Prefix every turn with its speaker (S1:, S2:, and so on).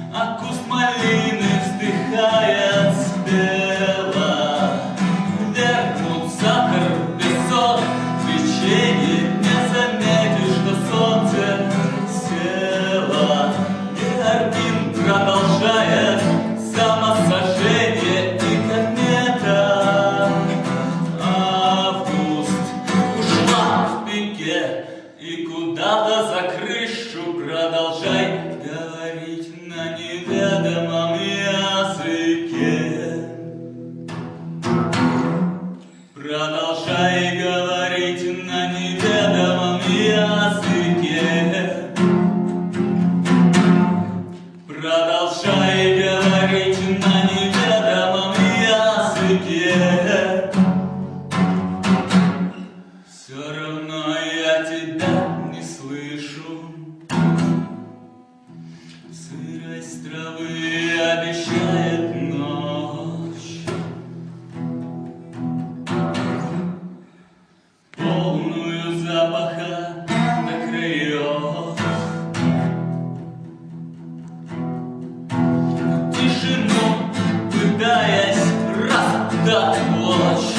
S1: а куст малины вздыхает спело. Вернут сахар, песок, печенье, не заметишь, что солнце село. Георгин продолжает самосожжение и комета. Август ушла в пике и куда-то за крышу продолжай говорить на неведомом языке. Продолжай говорить на неведомом языке. Продолжай говорить на неведомом языке. Все равно я тебя не слышу. Сырость травы обещает ночь, полную запаха до краев. Тишину, пытаясь раздать площадь.